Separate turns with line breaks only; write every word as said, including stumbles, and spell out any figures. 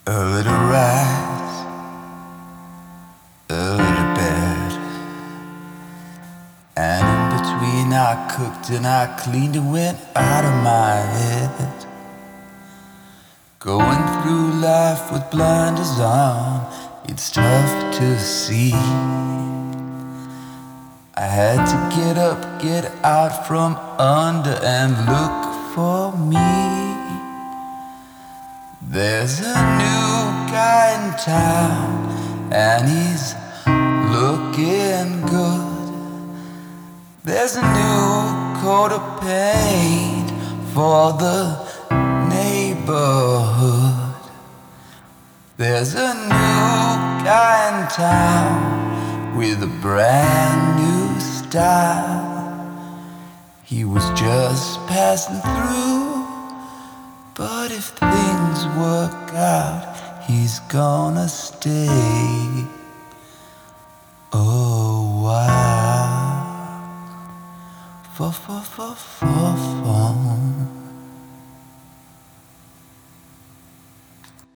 A little rise, a little bed, and in between I cooked and I cleaned and went out of my head. Going through life with blinders on, it's tough to see. I had to get up, get out from under and look for me. There's a new guy in town and he's looking good. There's a new coat of paint for the neighborhood. There's a new guy in town with a brand new style. He was just passing through, but if things work out, he's gonna stay a while. For, for, for, for, for.